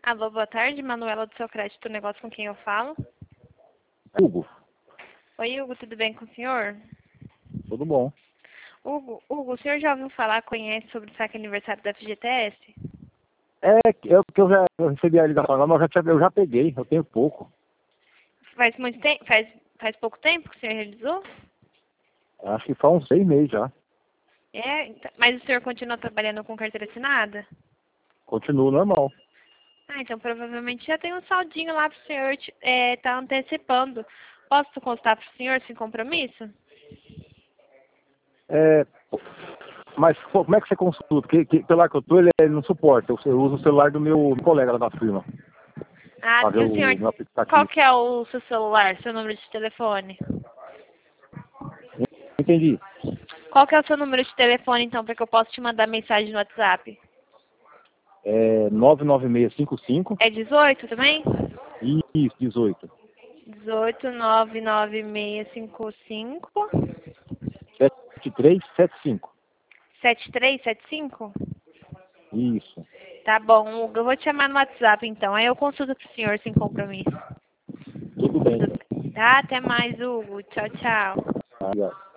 Alô, boa tarde, Manuela do Seu Crédito Negócio, com quem eu falo? Hugo, Oi, Hugo, tudo bem com o senhor? tudo bom? Hugo, o senhor já ouviu falar, conhece sobre o saque aniversário da FGTS? Que eu recebi a ligação agora, mas eu já peguei, eu tenho pouco. Faz muito tempo, faz pouco tempo que o senhor realizou? Acho que faz uns 6 meses já. Mas o senhor continua trabalhando com carteira assinada? Continuo normal. Ah, então provavelmente já tem um saldinho lá pro senhor tá antecipando. Posso consultar pro senhor sem compromisso? É, mas pô, como é que você consulta? Que celular que eu tô, ele não suporta. Eu uso o celular do meu colega lá da firma. Ah, Pra ver e o senhor, o meu qual aplicativo. que é o seu celular, seu número de telefone? Entendi. Qual que é o seu número de telefone, então, para que eu possa te mandar mensagem no WhatsApp? É 99655. É 18 também? Isso, 18. 18 99655 7375. 7375? Isso. Tá bom, Hugo, eu vou te chamar no WhatsApp, então. Aí eu consulto pro senhor sem compromisso. Tudo bem. Tudo bem. Tá? Até mais, Hugo. Tchau, tchau. Obrigado.